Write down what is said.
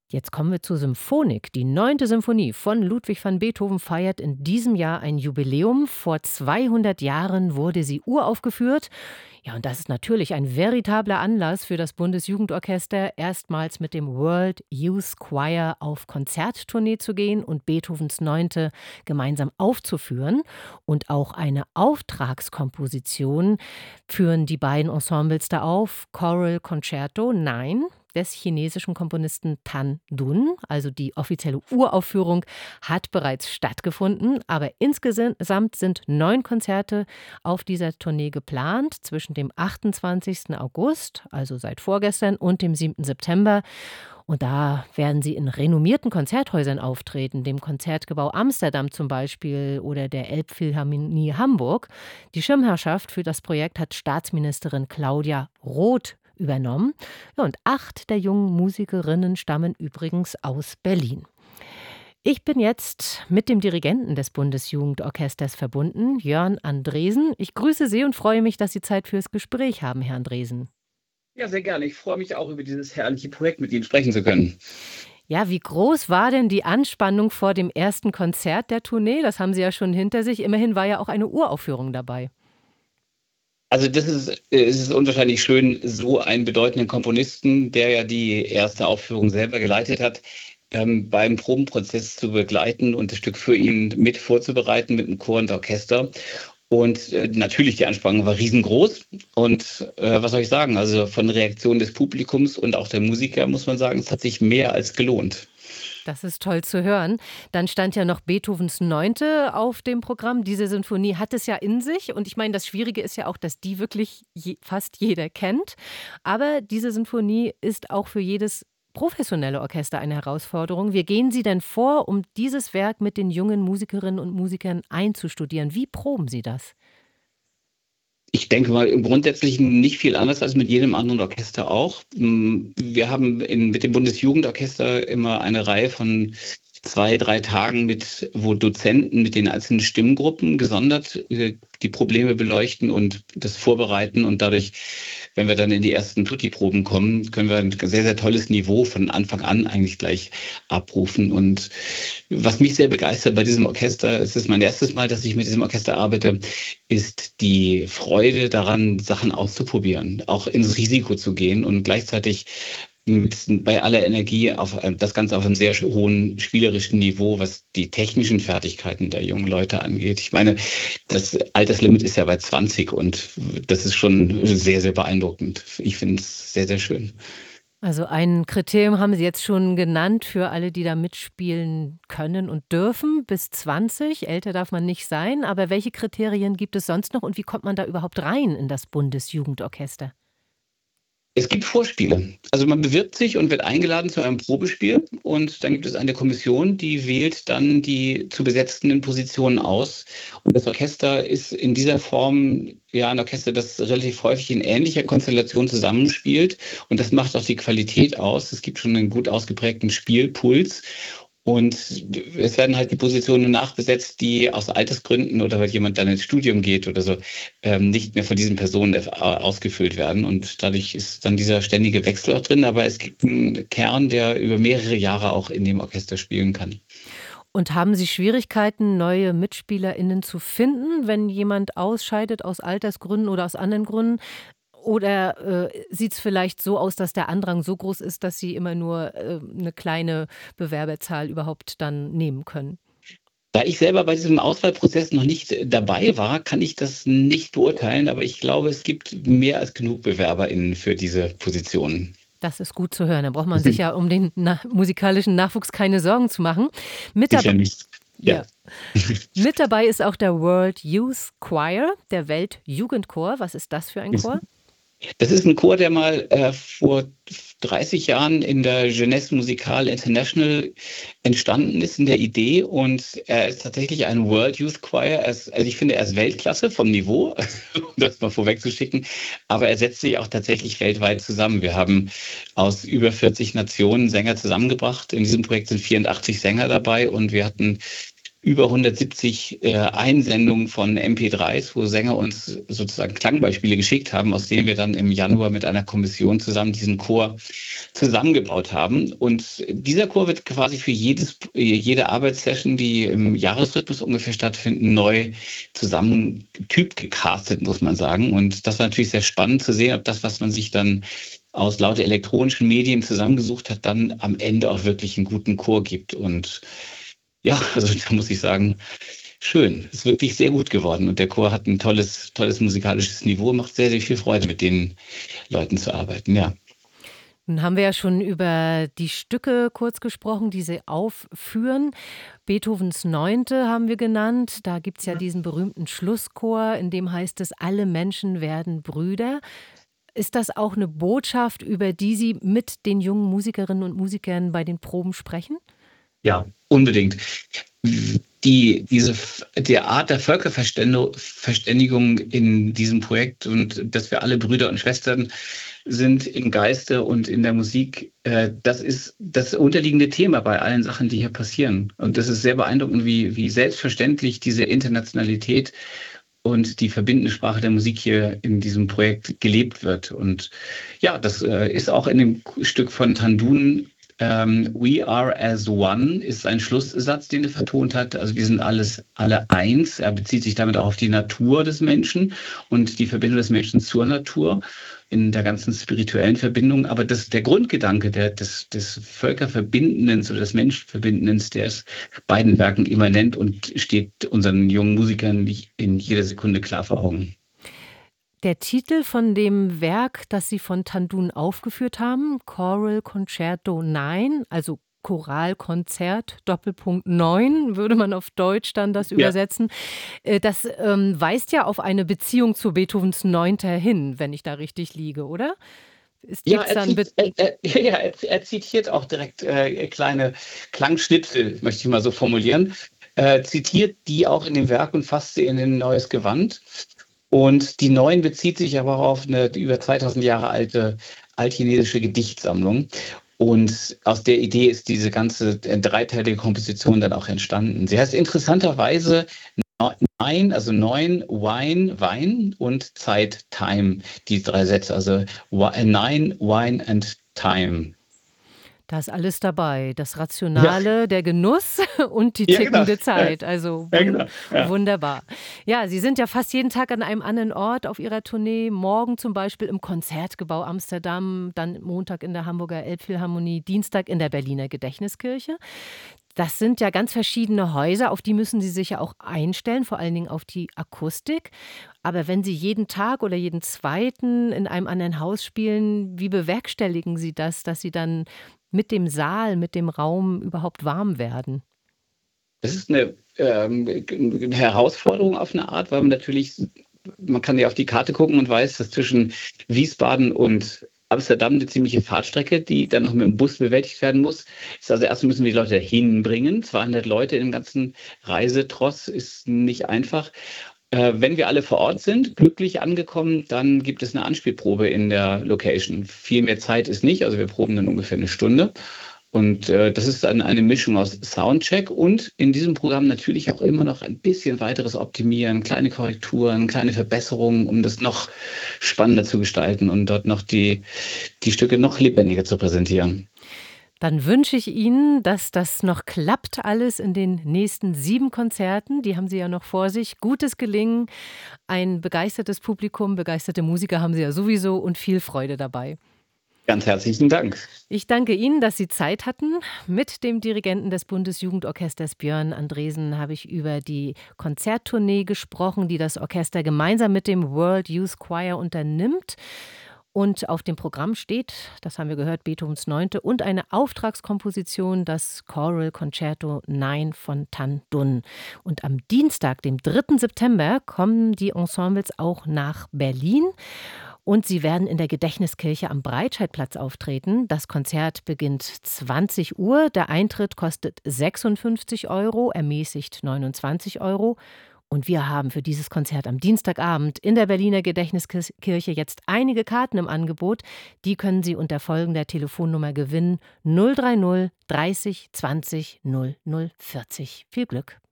Jetzt kommen wir zur Symphonik. Die neunte Symphonie von Ludwig van Beethoven feiert in diesem Jahr ein Jubiläum. Vor 200 Jahren wurde sie uraufgeführt. Ja, und das ist natürlich ein veritabler Anlass für das Bundesjugendorchester, erstmals mit dem World Youth Choir auf Konzerttournee zu gehen und Beethovens Neunte gemeinsam aufzuführen. Und auch eine Auftragskomposition führen die beiden Ensembles da auf. Choral Concerto 9 des chinesischen Komponisten Tan Dun. Also die offizielle Uraufführung hat bereits stattgefunden, aber insgesamt sind 9 Konzerte auf dieser Tournee geplant zwischen dem 28. August, also seit vorgestern, und dem 7. September. Und da werden sie in renommierten Konzerthäusern auftreten, dem Konzertgebau Amsterdam zum Beispiel oder der Elbphilharmonie Hamburg. Die Schirmherrschaft für das Projekt hat Staatsministerin Claudia Roth übernommen. Ja, und 8 der jungen Musikerinnen stammen übrigens aus Berlin. Ich bin jetzt mit dem Dirigenten des Bundesjugendorchesters verbunden, Jörn Andresen. Ich grüße Sie und freue mich, dass Sie Zeit fürs Gespräch haben, Herr Andresen. Ja, sehr gerne. Ich freue mich auch, über dieses herrliche Projekt mit Ihnen sprechen zu können. Ja, wie groß war denn die Anspannung vor dem ersten Konzert der Tournee? Das haben Sie ja schon hinter sich. Immerhin war ja auch eine Uraufführung dabei. Also es ist unwahrscheinlich schön, so einen bedeutenden Komponisten, der ja die erste Aufführung selber geleitet hat, beim Probenprozess zu begleiten und das Stück für ihn mit vorzubereiten mit dem Chor und Orchester. Und natürlich, die Anspannung war riesengroß. Und was soll ich sagen? Also von der Reaktion des Publikums und auch der Musiker muss man sagen, es hat sich mehr als gelohnt. Das ist toll zu hören. Dann stand ja noch Beethovens Neunte auf dem Programm. Diese Sinfonie hat es ja in sich. Und ich meine, das Schwierige ist ja auch, dass die wirklich fast jeder kennt. Aber diese Sinfonie ist auch für jedes professionelle Orchester eine Herausforderung. Wie gehen Sie denn vor, um dieses Werk mit den jungen Musikerinnen und Musikern einzustudieren? Wie proben Sie das? Ich denke mal, im Grundsätzlichen nicht viel anders als mit jedem anderen Orchester auch. Wir haben mit dem Bundesjugendorchester immer eine Reihe von 2, 3 Tagen wo Dozenten mit den einzelnen Stimmgruppen gesondert die Probleme beleuchten und das vorbereiten. Und dadurch, wenn wir dann in die ersten Tutti-Proben kommen, können wir ein sehr, sehr tolles Niveau von Anfang an eigentlich gleich abrufen. Und was mich sehr begeistert bei diesem Orchester, es ist mein erstes Mal, dass ich mit diesem Orchester arbeite, ist die Freude daran, Sachen auszuprobieren, auch ins Risiko zu gehen und gleichzeitig bei aller Energie das Ganze auf einem sehr hohen spielerischen Niveau, was die technischen Fertigkeiten der jungen Leute angeht. Ich meine, das Alterslimit ist ja bei 20 und das ist schon sehr, sehr beeindruckend. Ich finde es sehr, sehr schön. Also ein Kriterium haben Sie jetzt schon genannt für alle, die da mitspielen können und dürfen, bis 20. Älter darf man nicht sein. Aber welche Kriterien gibt es sonst noch und wie kommt man da überhaupt rein in das Bundesjugendorchester? Es gibt Vorspiele. Also man bewirbt sich und wird eingeladen zu einem Probespiel und dann gibt es eine Kommission, die wählt dann die zu besetzenden Positionen aus. Und das Orchester ist in dieser Form ja ein Orchester, das relativ häufig in ähnlicher Konstellation zusammenspielt und das macht auch die Qualität aus. Es gibt schon einen gut ausgeprägten Spielpuls. Und es werden halt die Positionen nachbesetzt, die aus Altersgründen oder weil jemand dann ins Studium geht oder so, nicht mehr von diesen Personen ausgefüllt werden. Und dadurch ist dann dieser ständige Wechsel auch drin. Aber es gibt einen Kern, der über mehrere Jahre auch in dem Orchester spielen kann. Und haben Sie Schwierigkeiten, neue MitspielerInnen zu finden, wenn jemand ausscheidet aus Altersgründen oder aus anderen Gründen? Oder sieht es vielleicht so aus, dass der Andrang so groß ist, dass Sie immer nur 'ne kleine Bewerberzahl überhaupt dann nehmen können? Da ich selber bei diesem Auswahlprozess noch nicht dabei war, kann ich das nicht beurteilen. Aber ich glaube, es gibt mehr als genug BewerberInnen für diese Positionen. Das ist gut zu hören. Da braucht man sich ja um den musikalischen Nachwuchs keine Sorgen zu machen. Mit dab Sicher nicht. Ja. ja. Mit dabei ist auch der World Youth Choir, der Weltjugendchor. Was ist das für ein Chor? Das ist ein Chor, der mal vor 30 Jahren in der Jeunesse Musicale International entstanden ist, in der Idee. Und er ist tatsächlich ein World Youth Choir. Also ich finde, er ist Weltklasse vom Niveau, um das mal vorwegzuschicken. Aber er setzt sich auch tatsächlich weltweit zusammen. Wir haben aus über 40 Nationen Sänger zusammengebracht. In diesem Projekt sind 84 Sänger dabei und wir hatten über 170 Einsendungen von MP3s, wo Sänger uns sozusagen Klangbeispiele geschickt haben, aus denen wir dann im Januar mit einer Kommission zusammen diesen Chor zusammengebaut haben. Und dieser Chor wird quasi für jede Arbeitssession, die im Jahresrhythmus ungefähr stattfinden, neu zusammen typgecastet, muss man sagen. Und das war natürlich sehr spannend zu sehen, ob das, was man sich dann aus lauter elektronischen Medien zusammengesucht hat, dann am Ende auch wirklich einen guten Chor gibt. Und ja, also da muss ich sagen, schön. Ist wirklich sehr gut geworden. Und der Chor hat ein tolles musikalisches Niveau, macht sehr, sehr viel Freude, mit den Leuten zu arbeiten, ja. Nun haben wir ja schon über die Stücke kurz gesprochen, die Sie aufführen. Beethovens Neunte haben wir genannt. Da gibt es ja diesen berühmten Schlusschor, in dem heißt es, alle Menschen werden Brüder. Ist das auch eine Botschaft, über die Sie mit den jungen Musikerinnen und Musikern bei den Proben sprechen? Ja, unbedingt. Die Art der Völkerverständigung in diesem Projekt und dass wir alle Brüder und Schwestern sind im Geiste und in der Musik, das ist das unterliegende Thema bei allen Sachen, die hier passieren. Und das ist sehr beeindruckend, wie selbstverständlich diese Internationalität und die verbindende Sprache der Musik hier in diesem Projekt gelebt wird. Und ja, das ist auch in dem Stück von Tandun. We are as one ist ein Schlusssatz, den er vertont hat. Also wir sind alle eins. Er bezieht sich damit auch auf die Natur des Menschen und die Verbindung des Menschen zur Natur in der ganzen spirituellen Verbindung. Aber der Grundgedanke des Völkerverbindens oder des Menschenverbindens, der ist beiden Werken immanent und steht unseren jungen Musikern nicht in jeder Sekunde klar vor Augen. Der Titel von dem Werk, das Sie von Tandun aufgeführt haben, Choral Concerto 9, also Choralkonzert, Doppelpunkt 9, würde man auf Deutsch dann das Ja. übersetzen. Das weist ja auf eine Beziehung zu Beethovens Neunter hin, wenn ich da richtig liege, oder? Ja, Gibt's da ein er zitiert auch direkt kleine Klangschnipsel, möchte ich mal so formulieren. Zitiert die auch in dem Werk und fasst sie in ein neues Gewand. Und die Neuen bezieht sich aber auch auf eine über 2000 Jahre alte altchinesische Gedichtsammlung. Und aus der Idee ist diese ganze dreiteilige Komposition dann auch entstanden. Sie heißt interessanterweise Nein, also neun, Wine, Wein und Zeit, Time, die drei Sätze. Also Nine, Wine and Time. Da ist alles dabei. Das Ja, Rationale, der Genuss und die ja, genau. tickende Zeit. Also Ja, genau. Ja. wunderbar. Ja, Sie sind ja fast jeden Tag an einem anderen Ort auf Ihrer Tournee. Morgen zum Beispiel im Konzertgebau Amsterdam, dann Montag in der Hamburger Elbphilharmonie, Dienstag in der Berliner Gedächtniskirche. Das sind ja ganz verschiedene Häuser, auf die müssen Sie sich ja auch einstellen, vor allen Dingen auf die Akustik. Aber wenn Sie jeden Tag oder jeden zweiten in einem anderen Haus spielen, wie bewerkstelligen Sie das, dass Sie dann mit dem Saal, mit dem Raum überhaupt warm werden? Das ist eine Herausforderung auf eine Art, weil man kann ja auf die Karte gucken und weiß, dass zwischen Wiesbaden und Amsterdam eine ziemliche Fahrtstrecke, die dann noch mit dem Bus bewältigt werden muss. Also erst müssen wir die Leute hinbringen. 200 Leute im ganzen Reisetross ist nicht einfach. Wenn wir alle vor Ort sind, glücklich angekommen, dann gibt es eine Anspielprobe in der Location. Viel mehr Zeit ist nicht, also wir proben dann ungefähr eine Stunde. Und das ist dann eine Mischung aus Soundcheck und in diesem Programm natürlich auch immer noch ein bisschen weiteres Optimieren, kleine Korrekturen, kleine Verbesserungen, um das noch spannender zu gestalten und dort noch die Stücke noch lebendiger zu präsentieren. Dann wünsche ich Ihnen, dass das noch klappt alles in den nächsten 7 Konzerten. Die haben Sie ja noch vor sich. Gutes Gelingen, ein begeistertes Publikum, begeisterte Musiker haben Sie ja sowieso und viel Freude dabei. Ganz herzlichen Dank. Ich danke Ihnen, dass Sie Zeit hatten. Mit dem Dirigenten des Bundesjugendorchesters Björn Andresen habe ich über die Konzerttournee gesprochen, die das Orchester gemeinsam mit dem World Youth Choir unternimmt. Und auf dem Programm steht, das haben wir gehört, Beethovens Neunte und eine Auftragskomposition, das Choral Concerto 9 von Tan Dun. Und am Dienstag, dem 3. September, kommen die Ensembles auch nach Berlin. Und sie werden in der Gedächtniskirche am Breitscheidplatz auftreten. Das Konzert beginnt 20 Uhr. Der Eintritt kostet 56 Euro, ermäßigt 29 Euro. Und wir haben für dieses Konzert am Dienstagabend in der Berliner Gedächtniskirche jetzt einige Karten im Angebot. Die können Sie unter folgender Telefonnummer gewinnen: 030 30 20 00 40. Viel Glück!